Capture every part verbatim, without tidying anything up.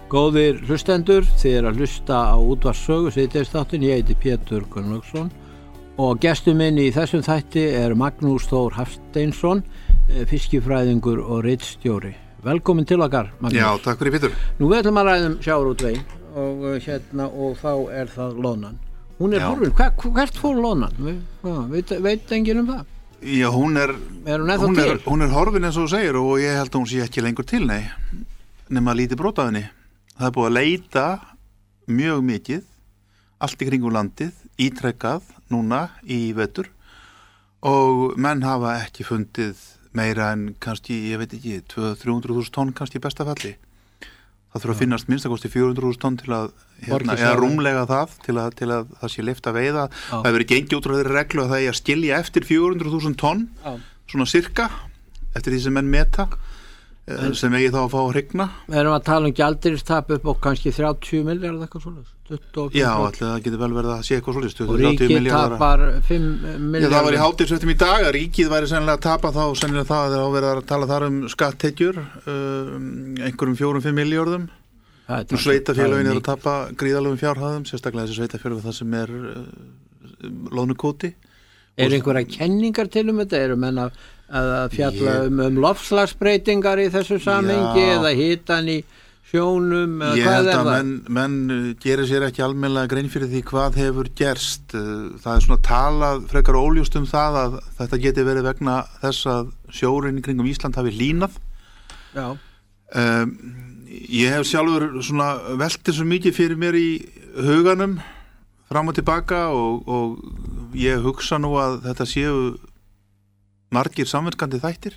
Góðir hlustendur, þið er að hlusta á útvarpssögu síðdegisþáttinn. Ég heiti Pétur Gunnlaugsson og gestur minn í þessum þætti er Magnús Þór Hafsteinsson, fiskifræðingur og ritstjóri. Velkomin til okkar, Magnús. Já, takk fyrir Pétur. Nú við ætlum að ræðum sjávarútveginn og hérna og þá er það loðnan. Hún er horfin. Hver, hvert fór loðnan? Veit, veit enginn um það? Já, hún er, er hún, hún, er hún er horfin eins og þú segir og ég held að hún sé ekki lengur til, nei, nema lítið brot af henni. Það er búið að leita mjög mikið, allt í kringum landið, ítrekkað núna í vetur og menn hafa ekki fundið meira en kannski, ég veit ekki, tvö til þrjú hundruð þúsund tonn kannski í besta falli. Það þurfa að finnast minnstakosti fjögur hundruð þúsund tonn til að, hérna, eða rúmlega það, til að, til að það sé leyft að veiða. Já. Það hefur verið gengið út frá þeirri reglu að það er að skilja eftir fjögur hundruð þúsund tonn, Já. Svona sirka, eftir því sem menn meta. En, sem eigi þá að fá að hrygna. Við erum að tala um gjaldeyristap upp á kannski þrjátíu milljarða eitthvað svolítið. Já, allir það getur vel verið að sé eitthvað svolítið. Og ríkið tapar fimm milljarða. Já, það var í hádegisfréttum í dag að ríkið væri sennilega að tapa þá, sennilega það að verið að tala þar um skatttekjur, um, einhverjum fjórum, fimm milljörðum. Sveitafélögin er að tapa gríðalegum fjárhæðum, sérstaklega þessi sveitafélög það sem er uh, loðnukvóti. Er einhverja kenningar til um þetta? Eru menn að að fjalla ég, um, um lofslagsbreytingar í þessu samhengi já, eða hitan í sjónum eða ég hvað held er að það? menn, menn gerir sér ekki almennilega grein fyrir því hvað hefur gerst. Það er svona talað frekar óljúst um það að þetta geti verið vegna þess að sjórinn í kringum Ísland hafi hlýnað. Já. Um, ég hef sjálfur svona veltið svo mikið fyrir mér í huganum fram og tilbaka og, og ég hugsa nú að þetta séu margir samverkandi þættir.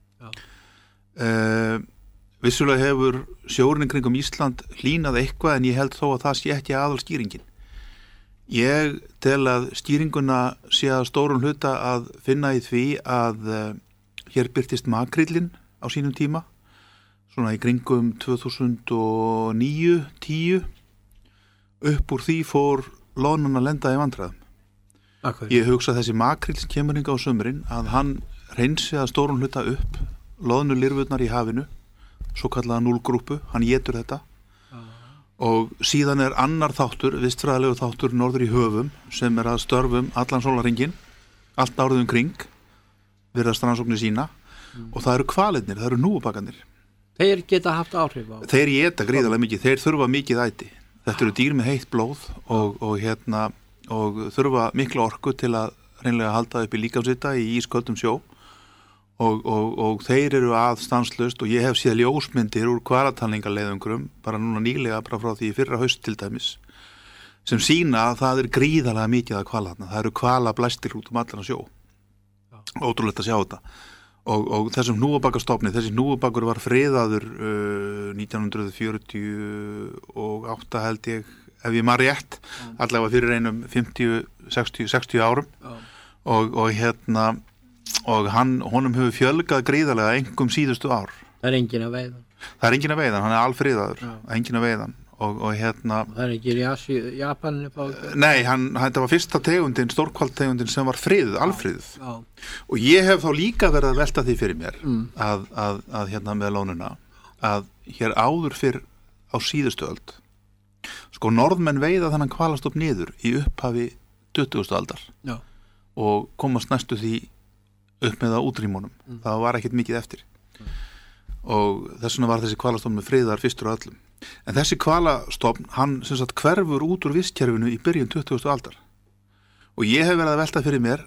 Uh, vissulega hefur sjórinn kringum Ísland hlýnað eitthvað en ég held þó að það sé ekki aðal skýringin. Ég tel að skýringuna sé að stórum hluta að finna í því að uh, hér birtist makrillin á sínum tíma, svona í kringum tvö þúsund og níu til tíu. Upp úr því fór loðnan að lenda í vandræðum. Akkur. Ég hugsa að þessi makrill sem kemur hingað á sumrin að hann reynsi að stórum hluta upp loðnu lirfurnar í hafinu, svo kallaða núllgrúpu, hann étur þetta uh. og síðan er annar þáttur, vistfræðilegu þáttur norður í höfum sem er að störfum allan sólarhringinn, allt árið um kring, virðast rannsóknir sína mm. og það eru hvalirnir, það eru núfubakarnir. Þeir geta haft áhrif á. Þeir éta gríðarlega mikið, þeir þurfa mikið æti. Þetta eru dýr með heitt blóð og, og hérna og þurfa mikla orku til að hreinlega halda upp í líkamsvita í ísköldum sjó og, og, og þeir eru að stanslaust og ég hef séð ljósmyndir úr hvalatalningarleiðungrum bara núna nýlega bara frá því fyrra haust til dæmis sem sýna að það er gríðarlega mikið að hvala þarna, það eru hvalablæstir út um allan sjó. Ótrúlegt að sjá þetta og, og þessum hnúfubakastofni, þessi hnúfubakur var friðaður uh, nítján hundruð fjörutíu og átta held ég ef ég maður rétt, mm. allavega fyrir einum fimmtíu, sextíu, sextíu árum oh. og, og hérna og hann, honum hefur fjölgað gríðarlega einhverjum síðustu ár. Það er enginn að veiða. Það er enginn að veiða, hann er alfriðaður, oh. enginn að veiða og, og hérna og það er ekki í Asi, Japaninu bá Nei, hann, þetta var fyrsta tegundin, stórhvaltegundin sem var friðuð, alfriðuð oh. Oh. og ég hef þá líka verið að velta því fyrir mér mm. að, að, að hérna með lónuna að hér áður fyrr á síðustu öld sko norðmenn veiða þennan hvalastofn niður í upphafi tuttugustu aldar Já. Og komast næstu því upp með það útrýmunum mm. það var ekkert mikið eftir mm. og þess vegna var þessi hvalastofn með friðar fyrstur og öllum en þessi hvalastofn, hann sem sagt hverfur út úr vistkerfinu í byrjun tuttugustu aldar og ég hef verið að velta fyrir mér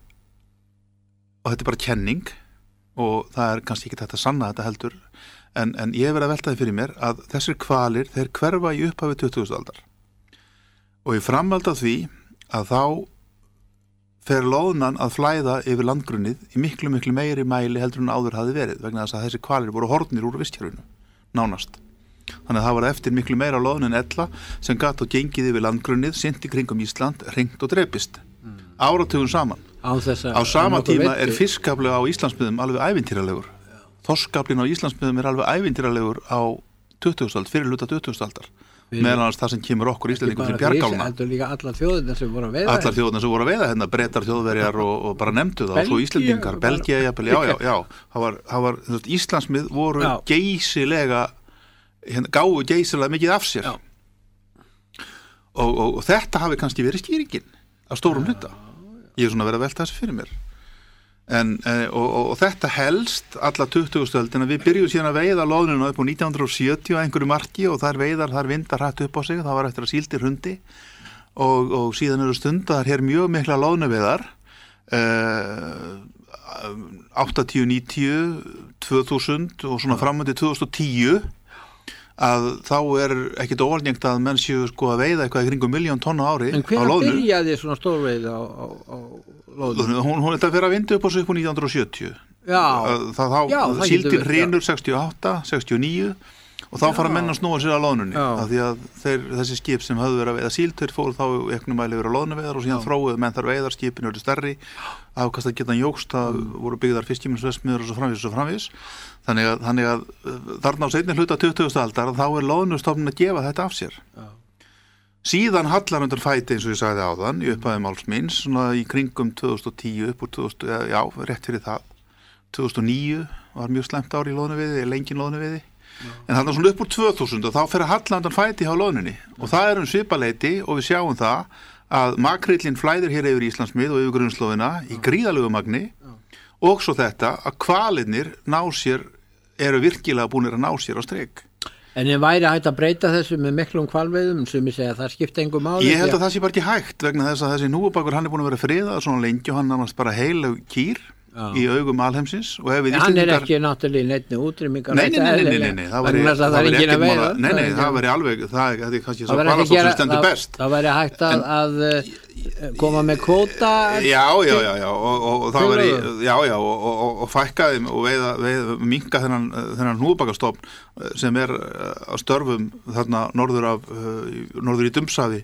og þetta er bara kenning og það er kannski ekki þetta að sanna þetta heldur En, en ég hef verið að velta því fyrir mér að þessir hvalir, þeir hverfa í upphafi tuttugustu aldar. Og í framhald af því að þá fer loðnan að flæða yfir landgrunnið í miklu, miklu meiri mæli heldur en áður hafi verið vegna þess að þessi hvalir voru horfnir úr vistkerfinu, nánast. Þannig að það var eftir miklu meira loðn en ella sem gat og gengið yfir landgrunnið, synt í kringum Ísland, hringt og drepist. Mm. Áratugum saman. Á, þessa, á sama tíma er fiskafli á Íslandsmiðum alveg ævintýralegur. Þorskaflinn á Íslandsmiðum er alveg ævintýralegur á tuttugustu öld, fyrir hluta tuttugustu aldar. Meðal annars það sem kemur okkur Íslendingum til bjargálna. Heldur líka allar þjóðirnar sem voru að veiða. Allar þjóðirnar sem voru að veiða hérna, Bretar, Þjóðverjar og, og bara nefndu það, og svo Íslendingar, Belgía, jafnvel, já, já, já. Það var, það var, þú veist, Íslandsmið voru já. geysilega hérna, gáfu geysilega mikið af sér og, og, og þetta hafi kannski verið skýringin af stórum hluta. Ég er svona verið að velta þessu fyrir mér en, og, og, og þetta helst alla tuttugustu öldina. Við byrjuðum síðan að veiða loðnuna upp á nítján hundruð sjötíu á einhverju marki og þær veiðar, þær vindar hratt upp á sig, það var eftir að síldi hrundi og, og síðan eru stundar hér mjög mikla loðnuveiðar uh, áttatíu, níutíu, tvö þúsund og svona framöndi tvö þúsund og tíu að þá er ekkit óalgengt að menn séu sko að veiða eitthvað í kringum miljón tonn á ári á loðnu. En hvenær byrjaði svona stórveið á, á, á loðnu? Hún, hún er þetta fyrir að vinda upp á sig upp á nítján hundruð og sjötíu. Já. Það þá síldin hrynur sextíu og átta, sextíu og níu og þá fara menn að snúa sér að loðnunni af því að þeir, þessi skip sem höfðu verið að veiða síld fór þá eknum mæli verið að loðnuveiðar og síðan þróuðu menn þar veiðar, skipin eru stærri afkast að geta jógst, það voru byggðar fiskiminsverksmiðjur og svo framvís og framvís þannig að, þannig að þarna á seinni hluta tuttugustu aldar þá er loðnustofnun að gefa þetta af sér Já. Síðan hallar undan fæti eins og ég sagði áðan í upphafi máls míns svona í kringum tvö þúsund og tíu upp úr tvö þúsund, já, rétt fyrir það tvö þúsund og níu var mjög slæmt ár í loðnuveiði, lengin loðnuveiði en þannig svona upp úr tvö þúsund og þá fer að halla undan fæti hjá loðnunni og það er um svipaleiti og við sjáum það að makrillin flæðir hér yfir Íslandsmið og yfir grunnslóðina í gríðalegu magni og svo þetta að hvalirnir ná sér, eru virkilega búinir að ná sér á strik. En ég væri hægt að breyta þessu með miklum hvalveiðum sem ég segja að það skipta engu máli? Ég held að það sé bara ekki hægt vegna þess að þessi hnúfubakur hann er búin að vera friðað svona lengi og hann nánast bara heilag kýr Já. Í augum alheimsins og ef við Íslendingar hann er ekki náttúrulega í neinni útrýmingar Nei, nei, nei, nei, nei, nei, það væri það væri ekkert mála Nei, nei, það væri alveg það er kannski svo hvalastótt sem stendur best Það væri hægt að, að koma með kvóta Já, já, já, já og, og, og það væri, já, já og, og, og fækka þeim og veiða, veiða minnka þennan, þennan hnúfubakastofn sem er að störfum þarna norður af norður í Dumsafi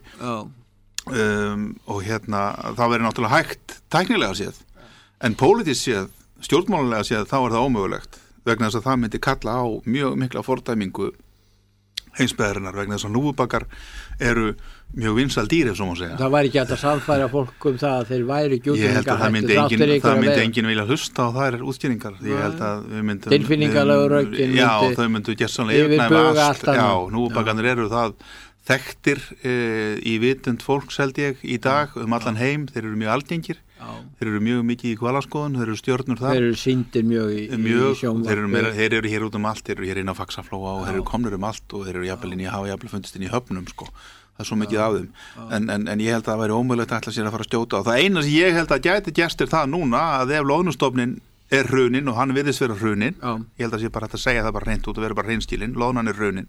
um, og hérna það væri náttúrulega hægt tæknilega séð En pólitískt séð, stjórnmálulega séð, þá er það ómögulegt vegna þess að það myndi kalla á mjög mikla fordæmingu heimsbyggðarinnar vegna þess að hnúfubakar eru mjög vinsæl dýr ef svo má segja. Það væri ekki hægt að sannfæra fólk um það að þeir væri ekki útskýringar. Ég held að það myndi engin, það myndi engin vilja hlusta og það er útskýringar. Ég held að við myndum... Tilfinningarlegu rökin. Já, þau myndu gersamlega yfirnæma allt. Já, hnúfubakarnir eru það þekktir e, í vitund fólks held ég í dag um allan heim. Þeir eru mjög algengir. Þeir eru mjög mikið í hvalaskoðun, þeir eru stjörnur þar. Þeir eru sýndir mjög í, mjög, í sjónvarpi. Þeir eru, meira, þeir eru hér út um allt, þeir eru hér inn á Faxaflóa og þeir eru komnir um allt og þeir eru jafnvel inn í hafa jafnvel fundist inn í höfnum sko. Það er svo mikið af þeim. En, en, en ég held að það væri ómögulegt að ætla sér að fara að stjóta. Og það eina sem ég held að gæti gerst er það núna að ef loðnustofnin er hrunin og hann virðist vera hrunin, ég held að sé bara hægt að segja það bara hreint út og vera bara hreinskilin, loðnan er hrunin.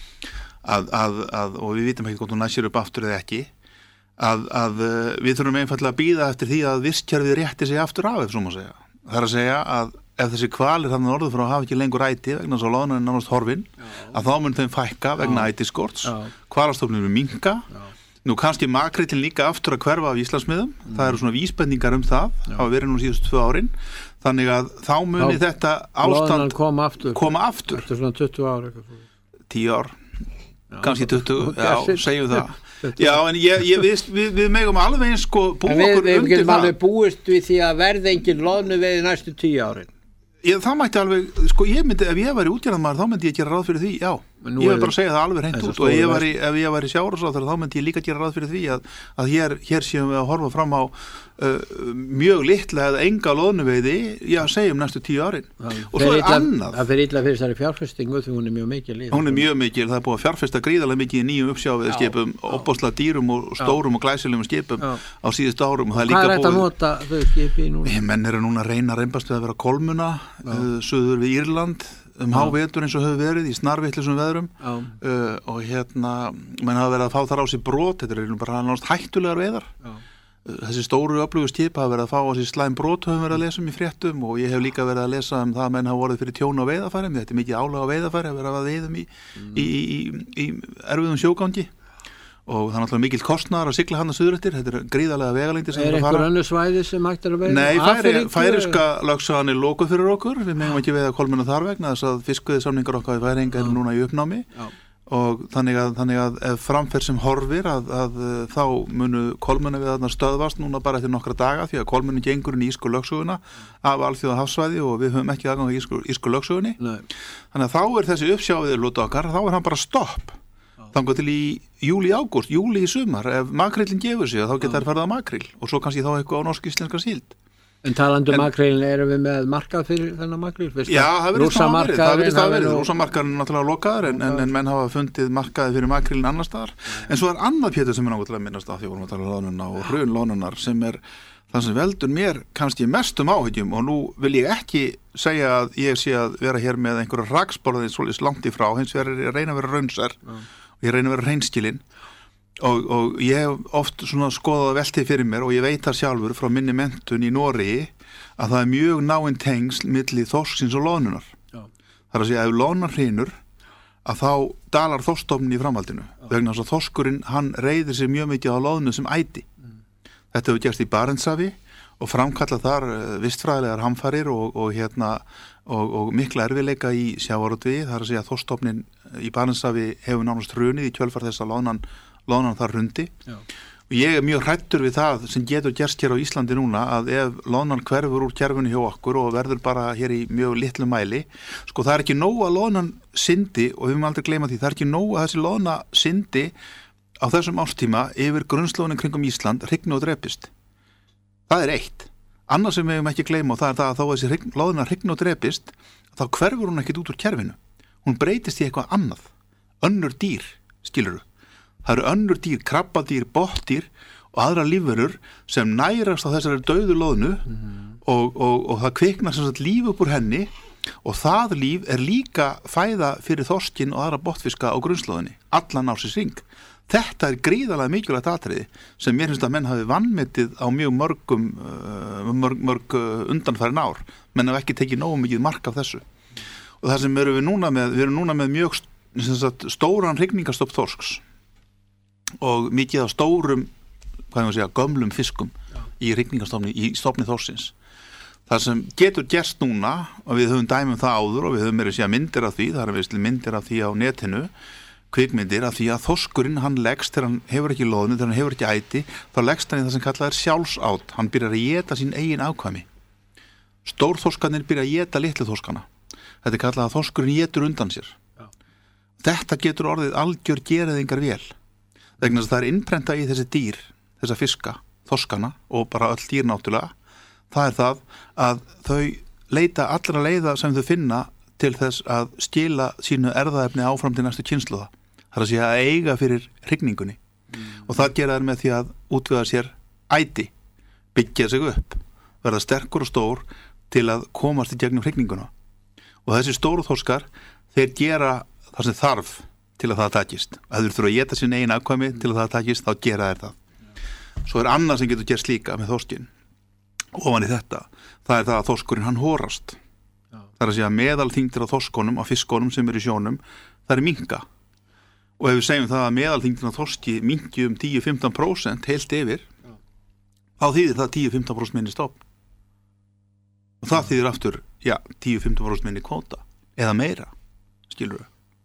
Að, að, að, og við vitum ekki hvort hún næsir upp aftur eða ekki. Að, að við þurfum einfallega að bíða eftir því að vistkerfið rétti sig aftur af ef svo má segja. Það er að segja að ef þessi hvalir þannig norður frá hafa ekki lengur æti vegna þess að loðnan er nánast horfin að þá mun þeim fækka vegna ætiskorts hvalastofnum er minnka nú kannski makrillin líka aftur að hverfa af Íslandsmiðum, mm. það eru svona vísbendingar um það hafa verið nú síðustu tvö árin þannig að þá muni þá, þetta ástand koma aftur, koma aftur. Eftir svona tuttugu ár tíu ár, já, kannski tuttugu já, segjum það Já, en ég, ég, við, við, við megum alveg eins sko búa við, okkur við undir það. Við getum alveg búist við því að verða engin loðnuveiði næstu tíu árin. Ég, það mætti alveg, sko ég myndi, ef ég væri útgerðarmaður þá myndi ég gera ráð fyrir því, já. Ég vil bara segja það alveg hreint út og ég væri, ef ég væri sjávarútvegsráðherra þá myndi ég líka gera ráð fyrir því að, að hér, hér séum við að horfa fram á uh, mjög litla eða enga loðnuveiði, já, segjum næstu tíu árin. Það og svo er illa, annað. Það fer illa fyrir þessari fjárfestingu því hún er mjög mikil. Hún er mjög mikil, það er búið að fjárfesta gríðarlega mikið í nýjum uppsjáveðskipum, opbosla dýrum og stórum og glæsilegum skipum já. Á síðustu árum. Og það er líka hvað er þetta að nota þau skipi núna? Menn eru núna að reyna að reymbast við að vera kolmuna, uh, suður við Írland um hávetur eins og hefur verið í snarvitlisum veðrum uh, og hérna menn hafa verið að fá þar á sig brot þetta er bara náttúrulega hættulegar veiðar uh, þessi stóru öflugu skip hafa verið að fá á sig slæm brot höfum verið að lesa um í fréttum og ég hef líka verið að lesa um það að menn hafa vorið fyrir tjón á veiðafærum þetta er mikið álag á veiðafæri að vera að veiðum í, mm. í, í, í, í erfiðum sjógangi og það er náttúrulega mikill kostnaður að sigla hann að suðrættir þetta er gríðarlega vegalengdir sem er einhver önnur svæði sem hægt er að veiða? Nei, færi, færiska lögsagan er lokuð fyrir okkur við megum ekki veiða kolmunna þar vegna þess að fiskveiðisamningar okkar í Færeyinga eru núna í uppnámi Já. og þannig að, þannig að ef framferð sem horfir að, að þá munu kolmunni við þarna stöðvast núna bara eftir nokkra daga því að kolmunni gengur inn í írsku lögsöguna af alþjóða hafsvæði og við höfum ekki aðgang í írsku, írsku lögsögunni. Nei. Þannig að þá er þessi uppsjáfiður lúta okkar, þá er hann bara stopp. Þannig til í júli, ágúst, júli í sumar, ef makrillin gefur sig þá geta þær farið á makrill og svo kannski þá eitthvað á norsk-íslenska síld. En talandi um makrillin, erum við með markað fyrir þennan makrill? Já, það verðist það verið, það verðist það verið, rúsamarkaðurinn er náttúrulega lokaður en, en, en menn hafa fundið markaði fyrir makrillin annars staðar. En svo er annað Pétur sem er náttúrulega minnast á því vorum að tala um lónuna og hrun lónunar sem er það sem veldur mér kannski mestum áhyggjum og nú vil ég ekki segja að ég sé að vera hér með einhverja hraksporðið svolítið langt í frá, hins vegar er ég reyna að vera raunsær og ég reyna að vera hreinskilinn. Og, og ég hef oft svona skoðað veltið fyrir mér og ég veit það sjálfur frá minni menntun í Noregi að það er mjög náinn tengsl milli þorsksins og loðnunar. Já. Það er að segja að ef loðnan hrynur að þá dalar þorskstofninn í framhaldinu. Já. Vegna þess að þorskurinn hann reiðir sig mjög mikið á loðnu sem æti. Mm. Þetta hefur gerst í Barentshafi og framkallað þar vistfræðilegar hamfarir og, og, hérna, og, og mikla erfiðleika í sjávarútvegi. Það er að segja að þorskstofninn í Barentshafi hefur nánast hrunið í kjölfar þess að loðnan loðnan þar hrundi. Já. Og ég er mjög hrættur við það sem getur gerst hér á Íslandi núna að ef loðnan hverfur úr kerfinu hjá okkur og verður bara hér í mjög litlu mæli, sko það er ekki nóg að loðnan syndi og við höfum aldrei gleyma því, það er ekki nóg að þessi loðna syndi á þessum ástíma yfir grunnslóðnin kringum Ísland hrygni og drepist. Það er eitt. Annað sem við höfum ekki gleyma og það er það að þá þessi loðna hrygni og drepist, þá hverfur hún ekkit út úr kerfinu. Hún breytist í eitthvað annað. Önnur dýr, skilurðu. Það eru önnur dýr, krabbadýr, botdýr og aðra lífverur sem nærast á þessari dauðu loðnu mm. og, og, og það kviknar sem sagt líf upp úr henni og það líf er líka fæða fyrir þorskin og aðra botfiska á grunnslóðinni, allan ársins hring. Þetta er gríðarlega mikilvægt atriði sem mér finnst að menn hafi vanmetið á mjög mörgum mörg, mörg undanfærin ár, menn hafa ekki tekið nógu mikið mark af þessu. Og það sem erum við núna með, við erum núna með mjög sagt, stóran hrygningarstopp þorsks og mikið af stórum hvað ég að segja, gömlum fiskum Já. Í hrygningarstofni, í stofni þorsins. Það sem getur gerst núna og við höfum dæmum það áður og við höfum verið að segja myndir af því, það er veist myndir af því á netinu, kvikmyndir af því að þorskurinn hann leggst þegar hann hefur ekki loðnu, þegar hann hefur ekki æti, þá leggst hann í það sem kallað er sjálfsátt, hann byrjar að éta sín eigin afkvæmi. Stórþorskarnir byrja að éta litlu þorskana. Þetta er kallað að þorskurinn étur undan sér. Já. Þetta getur orðið algjör gerðingar vel. Vegna þess að það er innprenta í þessi dýr, þessa fiska, þorskana og bara öll dýr náttúrulega, það er það að þau leita allra leiða sem þau finna til þess að skila sínu erfðaefni áfram til næstu kynslóða. Það er að segja að eiga fyrir hrygningunni mm. og það gera þær með því að útvega sér æti, byggja sig upp, verða sterkur og stór til að komast í gegnum hrygninguna. Og þessi stóru þorskar, þeir gera það sem þarf til að það takist. Ef þú þurfa að éta sín eigin afkvæmi til að það takist, þá gera þær það. Svo er annað sem getur gerst líka með þorskinn. Ofan í þetta, það er það að þorskurinn hann horast. Já. Það er að segja meðalþyngdir á þorskonum, á fiskonum sem eru í sjónum, það er minnka. Og ef við segjum það að meðalþyngdin á þorski minnki um tíu til fimmtán prósent heilt yfir, Já. Þá þýðir það tíu til fimmtán prósent minni stofn. Og það þýðir aftur, já, tíu til fimmtán prósent minni kvóta, eða meira, skilur við.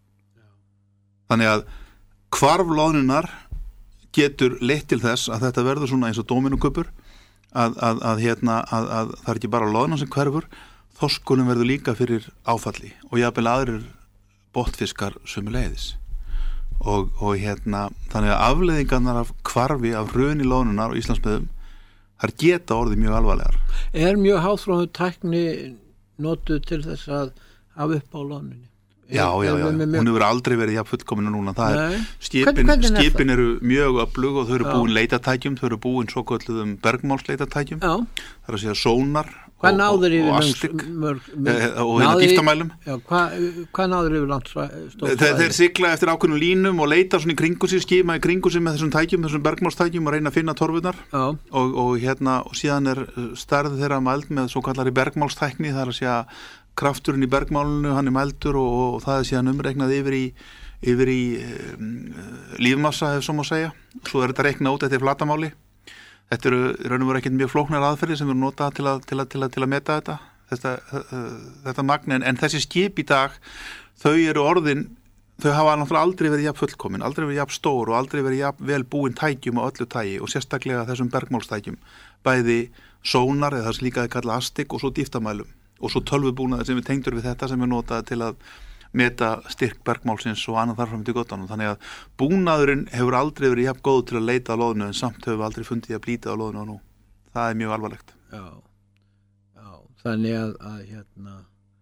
Þannig að hvarf loðnunar getur leitt til þess að þetta verður svona eins og dóminukupur að, að, að, hérna, að, að það er ekki bara loðnan sem hverfur, þorskunum verður líka fyrir áfalli og jafnvel aðrir botfiskar sömuleiðis. Og, og hérna, þannig að afleiðingarnar af hvarfi af hruni loðnunar á Íslandsmiðum, þar geta orðið mjög alvarlegar. Er mjög háþróuð tækni notuð til þess að hafa upp á loðnunni? Já, já, já, hún hefur aldrei verið jafn fullkominu núna, það er, skipin, skipin eru mjög öflug og þau eru búin leitatækjum, þau eru búin svo kölluðum bergmálsleitatækjum, það er að segja sónar og, og, og astik og hérna dýftamælum. Já, hvað hva náður yfir landstóð? Þeir, þeir sigla eftir ákveðnum línum og leita svona í kringu sér, skima í kringu sér með þessum tækjum, þessum bergmálstækjum og reyna að finna torfurnar og, og hérna, og síðan er stærð þeirra mæld með svo kallari bergmálstækni, það er að segja krafturinn í bergmálunu, hann er mældur og, og það er síðan umreiknað yfir í, yfir í um, lífmassa, ef svo má segja. Svo er þetta reiknað út eftir flatamáli. Þetta eru raun og veru ekkert mjög flóknar aðferðir sem eru notað til að, til að, til að, til að meta þetta, þetta, uh, þetta magn. En, en þessi skip í dag, þau eru orðin þau hafa náttúrulega aldrei verið jafn fullkomin, aldrei verið jafn stór og aldrei verið jafn vel búin tækjum á öllu tægi og sérstaklega þessum bergmálstækjum, bæði sónar eða það sem líka er kallað astig og svo dýftamælum og svo tölvubúnaður sem við tengdur við þetta sem er notað til að meta styrk bergmálsins og annað þarfram til gottanum. Þannig að búnaðurinn hefur aldrei verið jafn góð til að leita á loðnu en samt hefur aldrei fundið að blíta á loðnu og nú. Það er mjög alvarlegt. Já, já, þannig að, að hérna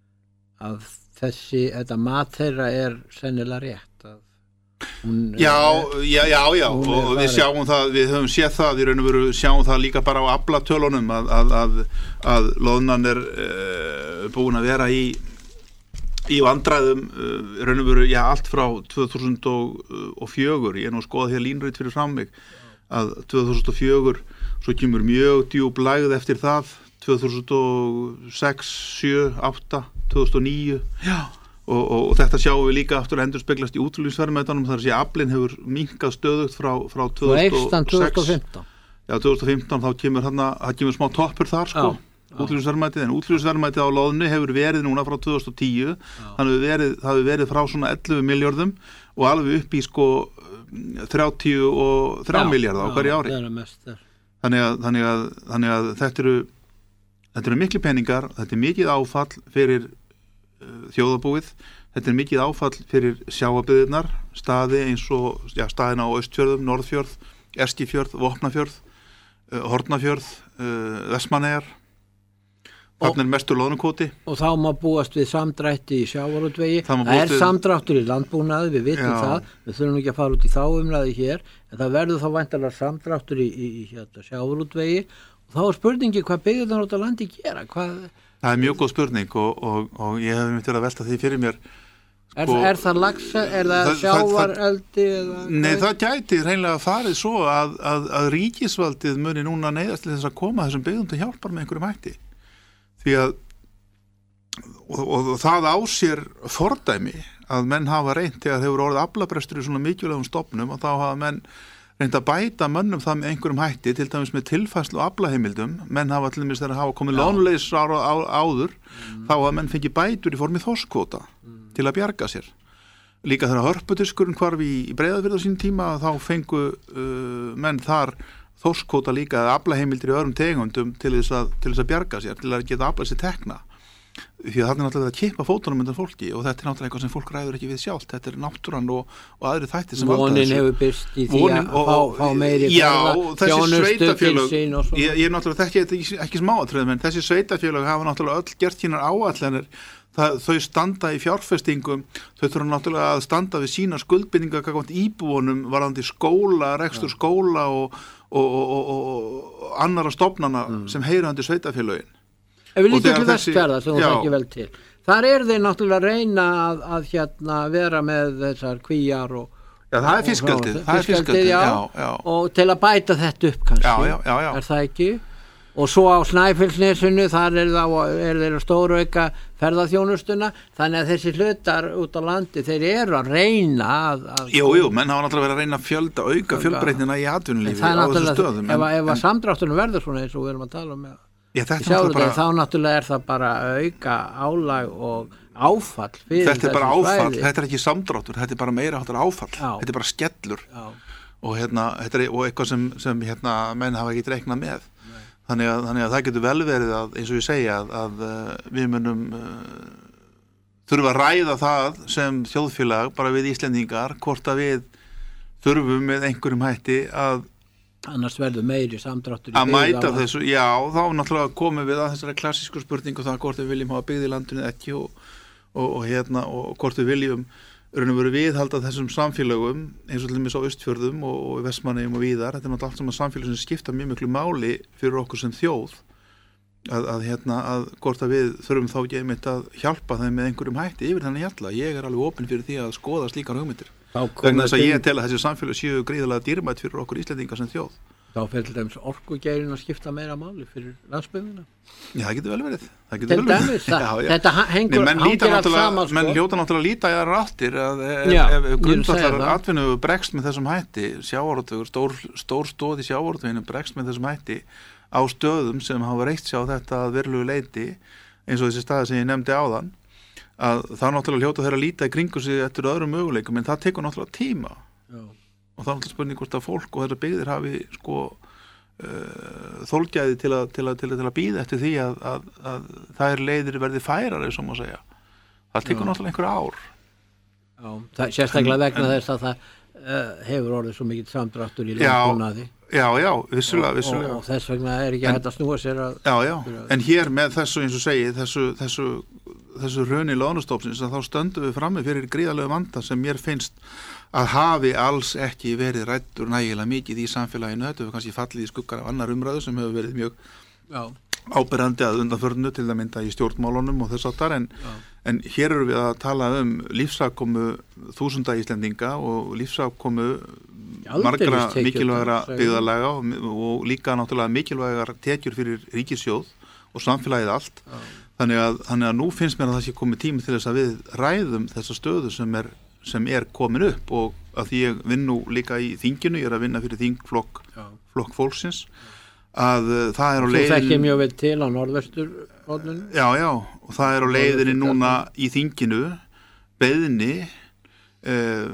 að þessi, þetta mat þeirra er sennilega rétt að hún, já, já, já, já og við sjáum það, við höfum séð það í raun og veru sjáum það líka bara á aflatölunum að, að, að, að loðnan er uh, búin að vera í í vandræðum uh, raun og veru, já, allt frá tvö þúsund og fjögur, ég er nú að skoða hér línreit fyrir fram mig að tvö þúsund og fjögur svo kemur mjög djúp lægð eftir það tvö þúsund og sex, sjö, átta tvö þúsund og níu já. Og, og, og þetta sjáum við líka aftur að endurspeglast í útflutningsverðmætunum þar að sé að aflinn hefur minnkað stöðugt frá, frá tvö þúsund og sex tvö þúsund og fimmtán já, tvö þúsund og fimmtán þá kemur þarna, það kemur smá toppur þar sko, útflutningsverðmætið en útflutningsverðmætið á loðnu hefur verið núna frá tvö þúsund og tíu þannig að verið, það hefur verið frá svona ellefu milljörðum og alveg upp í sko þrjátíu og þrjá milljarða á hverju ári þannig að, þannig að, þannig að þetta eru þetta eru miklu peningar, þetta er mikið áfall fyrir uh, þjóðarbúið, þetta er mikið áfall fyrir sjávarbyggðirnar, staði eins og já, staðina á Austfjörðum, Norðfjörð, Eskifjörð, Vopnafjörð, uh, Hornafjörð, uh, Vestmannaeyjar, þarna er mestur loðnukvóti. Og þá má búast við samdrætti í sjávarútvegi, það, það er við... samdráttur í landbúnaði, við vitum já. Það, við þurfum ekki að fara út í þá umræði hér, en það verður þá væntanlega samdráttur í, í, í hérna, sjávarútvegi. Þá er spurningi hvað byggðirnar út á landi gera hvað... Það er mjög góð spurning og, og, og ég hef myndið að velta því fyrir mér sko, er, er það lagsa, er það, það sjávareldi eða... Nei, það gæti hreinlega farið svo að, að, að ríkisvaldið muni núna neyðast til þess að koma þessum byggðum til hjálpar með einhverjum hætti því að og, og, og það á sér fordæmi að menn hafa reynt þegar þeir voru orðið aflabrestur í svona mikilvægum stofnum og þá hafa menn reynd að bæta mönnum það með einhverjum hætti til dæmis með tilfærslu og aflaheimildum menn hafa til dæmis þegar hafa komið lónulegs ára á, áður mm. þá hafa menn fengið bætur í formi þorskkvóta mm. til að bjarga sér líka þegar hörpudiskurinn hvarf í, í Breiðafirði á sínum tíma þá fengu uh, menn þar þorskkvóta líka eða aflaheimildir í öðrum tegundum til þess að, til þess að bjarga sér til að geta aflað sér tekna því að það er náttúrulega að kippa fótunum undan fólki og þetta er náttúrulega eitthvað sem fólk ræður ekki við sjálft þetta er náttúran og, og aðri þættir sem vonin hefur byrst í því Vonin, að fá, fá meiri já, þessi sveitafélög ég, ég er náttúrulega þekki ekki, ekki smáatröðum en þessi sveitafélög hafa náttúrulega öll gert sínar áætlanir það, þau standa í fjárfestingum þau þurfa náttúrulega að standa við sína skuldbindinga kakvæmt íbúunum varðandi skóla, rekstur ja. skóla og, og, og, og, og annara stofnana mm. sem heyra undir sveitafélögin Ef við lítum til Vestfjarða sem þú þekkir vel til. Þar er þeir náttúrulega að reyna að, að hérna vera með þessar kvíar og... Já, það er fiskeldið. Það er fiskeldið, já, já. Og til að bæta þetta upp kannski. Já, já, já, já. Er það ekki? Og svo á Snæfellsnesinu, þar er, þá, er þeir að stórauka ferðaþjónustuna, þannig að þessi hlutar út á landi, þeir eru að reyna að... að jú, jú, menn hafa náttúrulega verið að reyna að fjölda, auka fjölbreytnina í atvinnulífi á þessu stöðum. Ef, ef að samdráttunum verður svona eins og við erum að tala um með... Já, Sjáðu bara... þá náttúrulega er það bara auka álag og áfall fyrir þetta er bara áfall, svæði. Þetta er ekki samdráttur þetta er bara meira háttar áfall Já. Þetta er bara skellur og, hérna, er, og eitthvað sem, sem hérna, menn hafa ekki reiknað með þannig að, þannig að það getur vel verið að, eins og ég segja að, að við munum uh, þurfa að ræða það sem þjóðfélag bara við Íslendingar hvort að við þurfum með einhverjum hætti að annars verður meiri samdráttur í að mæta þessu, já, þá náttúrulega komum við að þessari klassísku spurningu það hvort við viljum hafa byggð í landinu ekki og, og, og hérna, og hvort við viljum raun og veru viðhalda þessum samfélögum eins og til dæmis á Austfjörðum og, og í Vestmannaeyjum og víðar, þetta er náttúrulega allt saman samfélög sem skipta mjög miklu máli fyrir okkur sem þjóð að, að hérna, að hvort að við þurfum þá ekki einmitt að hjálpa þeim með einhverjum hætti yfir þannig hjalla, ég er alveg opinn fyrir því að skoða slíkar hugmyndir vegna þess að ég tel að þessi samfélag séu gríðarlega dýrmætt fyrir okkur Íslendingar sem þjóð. Þá fer til dæmis orkugeirin að skipta meira máli fyrir landsbyggðina. Já, það getur vel verið. Það getur vel verið. Það, já, já. Þetta hengur, Nei, hangir allt saman. Sko. Menn hljóta náttúrulega líta í aðra áttir að ef, ef grundvallar atvinnu bregst með þessum hætti, sjávarútvegur, stór, stór stóð í sjávarútveginu bregst með þessum hætti á stöðum sem hafa reitt sjá þetta að verulegu leyti eins og þessi staði sem ég nefndi áðan að það náttúrulega hljóta þeirra að líta í kringu sig eftir öðrum möguleikum, en það tekur náttúrulega tíma. Já. Og það er náttúrulega spurning hvort að fólk og þetta byggðir hafi sko uh, þolgæði til að, til að, til að, til að býða eftir því að, að, að það er leiðir verði færar, eins og má segja. Það tekur Já. Náttúrulega einhver ár. Já, það, sérstaklega en, vegna en, þess að það uh, hefur orðið svo mikið samdráttur í landbúnaði. Já, já, vissulega, vissulega. Og, og þess vegna er ekki hægt að snúa sér að... Já, já, en hér með þessu, eins og segi, þessu, þessu, þessu hruni loðnustofnsins, að þá stöndum við frammi fyrir gríðarlegu vanda sem mér finnst að hafi alls ekki verið ræddur nægilega mikið í samfélaginu. Þetta hefur kannski fallið í skuggar af annar umræðu sem hefur verið mjög já. Áberandi að undanförnu til að mynda í stjórnmálunum og þess áttar, en, en hér eru við að tala um lífsafkomu þúsunda Íslendinga og lífsafkomu margra mikilvægra byggðarlaga og, og líka náttúrulega mikilvægar tekjur fyrir ríkissjóð og samfélagið allt. Já. Þannig að, þannig að nú finnst mér að það sé komið tími til þess að við ræðum þessa stöðu sem er, sem er komin upp, og að því ég vinn nú líka í þinginu, ég er að vinna fyrir þingflokk flokk fólksins, að það er á leiðin... Þú þekkir mjög vel til á norðvesturhorninu? Já, já, og það er á leiðinni núna í þinginu beiðni eh,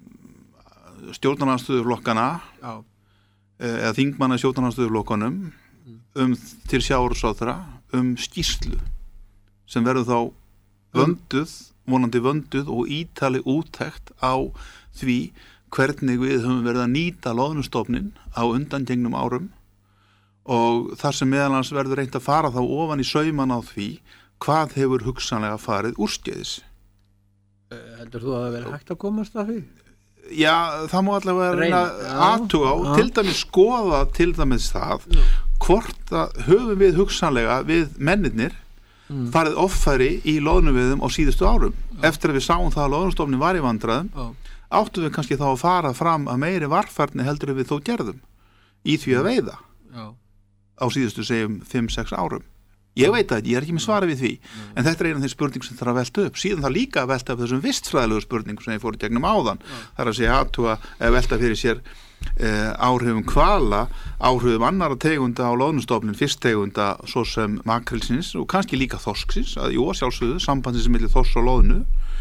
stjórnarandstöðuflokkana eh, eða þingmanna stjórnarandstöðuflokkanum mm. um til sjávarútvegsráðherra um skýrslu sem verður þá vönduð, vonandi vönduð og ítali úttekt á því hvernig við höfum verið að nýta loðnustofnin á undangengnum árum, og þar sem meðalans verður reynt að fara þá ofan í sauman á því hvað hefur hugsanlega farið úrskeiðis. Heldur þú að það verið hægt að komast að því? Já, það má allavega reyna aðtuga á, til dæmis skoða til dæmis það, já. Hvort að höfum við hugsanlega við mennirnir mm. farið offæri í loðnuviðum á síðustu árum. Já. Eftir að við sáum það að loðnustofnin var í vandræðum, já. Áttum við kannski þá að fara fram að meiri varfærni heldur við þó gerðum í því að veiða. Já. Á síðustu segjum fimm sex árum. Ég veit að ég er ekki með svarið við því, mm. en þetta er eina af þeim spurning sem þarf að velta upp. Síðan það líka að velta upp þessum vistfræðilegu spurningum sem ég fór í gegnum áðan. Mm. Það er að segja aðtúa að velta fyrir sér eh, áhrifum hvala, áhrifum annara tegunda á loðnustofnin, fisktegunda svo sem makrilsins og kannski líka þorsksins, að jú, sjálfsögðu, sambandsins milli þorsks og loðnu,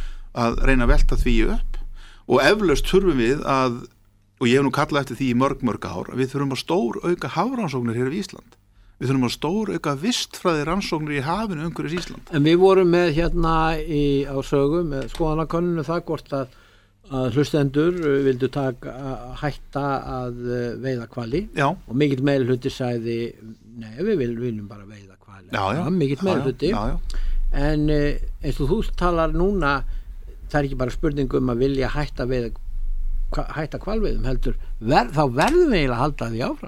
að reyna að velta því upp, og eflaust þurfum við að, og ég hef nú kallað eftir því í mörg mörg ár, við þurfum að stór auka hafrannsóknir hér í Ísland. Við þurfum að stór auka vistfræði rannsóknir í hafinu umhverfis Ísland. En við vorum með hérna í, á sögu með skoðanakönnunu það hvort að, að hlustendur vildu taka að hætta að veiða hvali. Já. Og mikill meirihluti sagði nei, við viljum bara veiða hvali. Já, já. Mikill meirihluti. Já, já. En eins og þú talar núna, það er ekki bara spurning um að vilja hætta veiða hætta hvalveiðum heldur, ver, þá verðum við eiginlega að halda því áfram.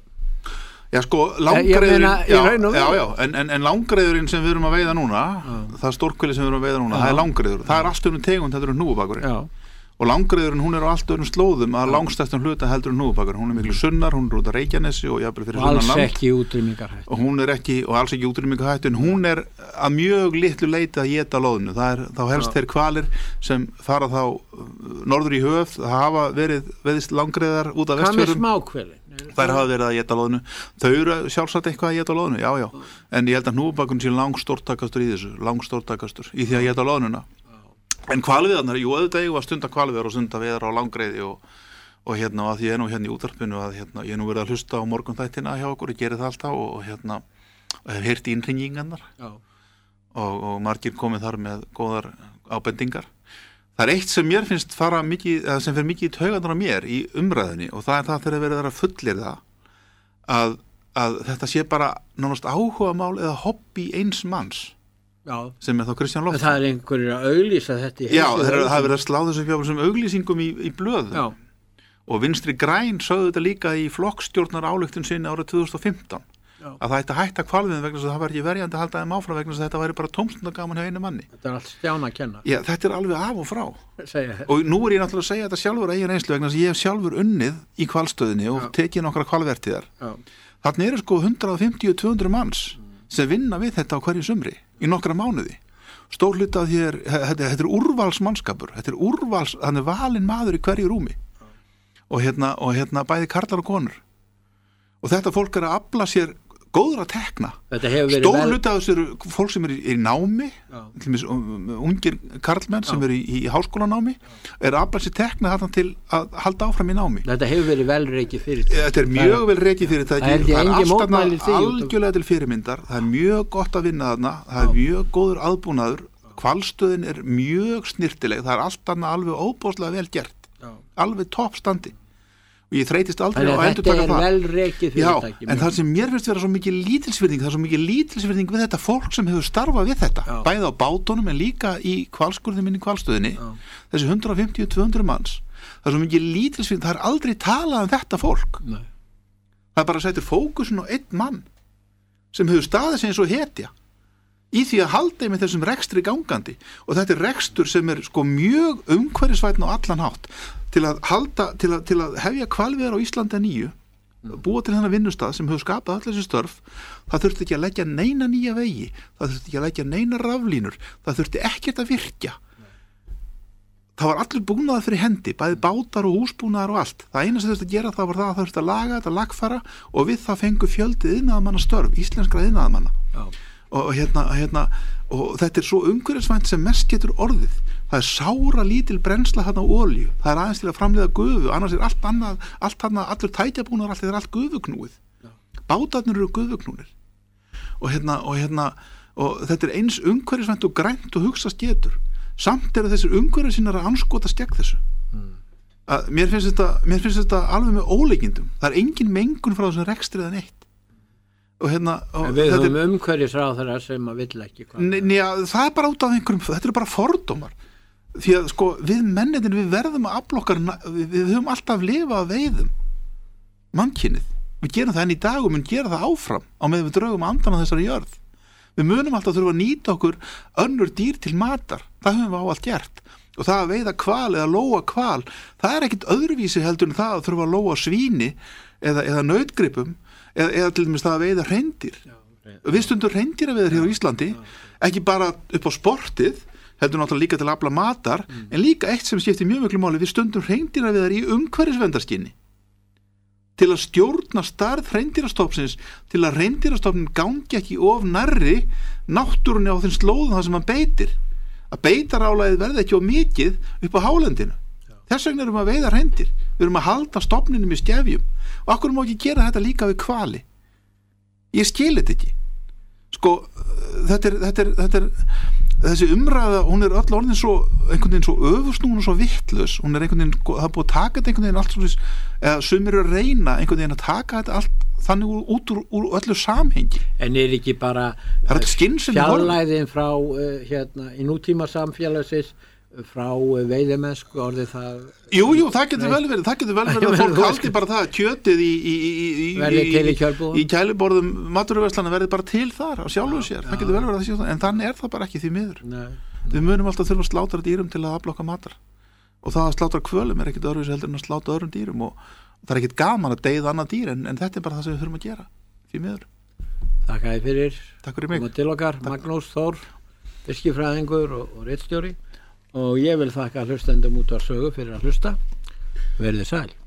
Já sko, langgreiðurinn já, já, já, en, en, en langgreiðurinn sem við erum að veiða núna já. Það stórkvili sem við erum að veiða núna já. Það er langgreiður, það er allt önnum tegund heldur en hnúfubakurinn. Og langgreiðurinn, hún er á allt önnum slóðum að langstærstum hluta heldur en hnúfubakurinn. Hún er miklu sunnar, hún er út að Reykjanesi og jafnvel fyrir sunnan land. Og alls ekki útrýmingarhættu. Og hún er ekki, og alls ekki útrýmingarhættu, en hún er að mjög litlu leyti að éta loðnu. Það er þá helst þeir hvalir sem fara þá norður í höf, það hafa verið veðist langgreiðar út af Vestfjörðum. Hvað með smáhveli? Þær hafa verið að éta loðnu. Þau eru sjálfsagt eitthvað að éta loðnu, já, já. En ég held að hnúfubakurinn sé langstórtækastur í þessu, langstórtækastur í því að éta loðnuna. En hvalveiðarnar, jú, auðvitað eigum að stunda hvalveiðar og stunda veiðar á langgreiði og, og hérna, að ég er nú hérna í útvarpinu að hérna, ég er nú verið að hlusta á morgunþættina hjá okkur, ég geri það alltaf og, og hérna, hef heyrt innringingarnar og, og margir komið þar með góðar ábendingar. Það er eitt sem mér finnst fara mikið, sem fer mikið í taugarnar á mér í umræðinni og það er það þegar verið að fullir það að, að þetta sé bara nánast áhugamál eða hobby eins manns. Já. Sem er þá Kristján Loftsson. Það er einhverjir að auglýsa þetta í Já, það er verið að slá þessum fjáfum sem auglýsingum í, í blöðum. Já. Og Vinstri græn sögðu þetta líka í flokkstjórnar ályktun sinni árið tvö þúsund og fimmtán. Já. Að það ætti að hætta hvalveiðum vegna þess að það var ekki verjandi að halda þeim áfram vegna þess að þetta væri bara tómstundagaman hjá einu manni. Þetta er allt Stjána að kenna. Já, þetta er alveg af og frá. Og nú er ég náttúrulega að segja þetta sjálfur eigin reynslu vegna þess að ég hef sjálfur unnið í hvalstöðinni og tekið nokkra hvalvertíðar. Þarna eru sko hundrað fimmtíu til tvö hundruð manns sem vinna við þetta á hverju sumri í nokkra mánuði. Stór hluta af því er, þetta, þetta er úrvalsmannskapur, þetta er úrvals, hann er valinn maður í hverju rúmi og hérna, og hérna bæði karlar og konur. Og þetta fólk er að afla sér góður að tekna. Stór vel... hluti af þessu eru fólk sem er í, í námi, til dæmis ungir karlmenn sem eru í, í háskólanámi, er aflað sér tekna þarna til að halda áfram í námi. Þetta hefur verið vel rekið fyrirtæki. Þetta er mjög vel rekið fyrirtæki. Það er alltaf algjörlega til fyrirmyndar. Það er mjög gott að vinna þarna. Það er mjög góður aðbúnaður. Hvalstöðin er mjög snirtileg. Það er alltaf alveg óbóðslega vel gert. Alveg toppstandi. Og ég þreytist aldrei á að endurtaka það. Þetta er vel rekið fyrirtæki. Já, en það sem mér finnst vera svo mikið lítilsvirðing, það er svo mikið lítilsvirðing við þetta fólk sem hefur starfað við þetta, Já. Bæði á bátunum en líka í hvalskurði minni hvalstöðinni, Já. Þessi hundrað fimmtíu til tvö hundruð manns. Það er svo mikið lítilsvirðing, það er aldrei talað um þetta fólk. Nei. Það er bara að setja fókusin á einn mann sem hefur staðið sig eins og hetja í því að halda með þessum rekstri gangandi, og þetta er rekstur sem er sko mjög umhverfisvænn á allan hátt. Til að, halda, til, að, til að hefja hvalveiðar á Íslandi að nýju, búa til þennan vinnustað sem hefur skapað allir þessi störf, það þurfti ekki að leggja neina nýja vegi, það þurfti ekki að leggja neina raflínur, það þurfti ekkert að virkja. Það var allir búnaðar fyrir hendi, bæði bátar og húsbúnaðar og allt. Það eina sem þurfti að gera það var það að það þurfti að laga þetta, lagfara, og við það fengu fjöldið iðnaðarmanna störf, íslenskra iðnaðarmanna. Og, hérna, hérna, og þetta er svo umhverfisvænt sem mest getur orðið. Það er sára lítil brennsla þarna á olíu, það er aðeins til að framleiða gufu, annars er allt annað, allt annað, allur tætjabúnar, allt er allt gufuknúið. Bátarnir eru gufuknúnir. Og hérna, og hérna, og þetta er eins umhverfisvænt og grænt og hugsast getur. Samt eru þessir umhverfisinnar að anskotast gegn þessu. Mm. Að mér finnst þetta, mér finnst þetta alveg með óleikindum. Það er engin mengun frá þessum rekstrið en eitt. Og hérna, og við höfum er, umhverfisráðherra sem að vill ekki hvað. Njá, það er bara út af einhverjum, þetta eru bara fordómar. Því að sko við mennitin við verðum að afla okkar, við, við höfum alltaf lifað að veiðum mannkynið, við gerum það enn í dag og mun gera það áfram á meðan við draugum andan á þessari jörð. Við munum alltaf þurfa að nýta okkur önnur dýr til matar, það höfum við á allt gert, og það að veiða hval eða lóa hval, það er ekkit öðruvísi heldur en það að þurfa að lóa svíni eða, eða nautgripum eða, eða til dæmis það að veiða hreindýr. Við stundum hreindýraveiðar hér á Íslandi, ekki bara upp á sportið, heldur náttúrulega líka til að afla matar, mm. en líka eitt sem skiptir mjög miklu máli, við stundum hreindýraveiðar í umhverfisverndarskyni til að stjórna stærð hreindýrastofnsins, til að hreindýrastofnin gangi ekki of nærri náttúrunni á þeim slóðum þar sem hann beitir, að beitarálæðið verði ekki of mikið upp á hálendinu. Já. Þess vegna erum við að veiða hreindýr, við erum að halda stofninum í skefjum, og akkur má ekki gera þetta líka við hvali. Ég skil þetta ekki. Sko, þetta er, þetta er, þetta er þessi umræða, hún er öll orðin svo einhvern veginn svo öfursnúin og svo vittlaus, hún er einhvern veginn, það er búið að taka þetta einhvern veginn allt svona, eða sumir eru að reyna einhvern veginn að taka þetta allt þannig úr, út úr, úr öllu samhengi. En er ekki bara fjarlæðin frá uh, hérna, í nútíma samfélagsins frá uh, veiðimennsku orðið það Jú, jú, það getur vel verið, það getur vel verið að fólk haldi bara það, kjötið í í, í, í, í, í kæliborðum maturverslana verið bara til þar á sjálfu sér, já, það getur vel verið að það sé en þannig er það bara ekki því miður. Nei. Við munum alltaf þurfa að slátra dýrum til að afla okkar matar, og það að slátra hvölum er ekkit öðruvísi heldur en að slátra öðrum dýrum, og það er ekkit gaman að deyða annað dýr, en, en þetta er bara það sem við þurfum að gera því miður. Takk að fyrir, Takk fyrir mig. Til okkar, Takk. Magnús Þór, fiskifræðingur og, og ritstjóri, og ég vil þakka hlustendum Útvarpssögu fyrir að hlusta. Verið sæl.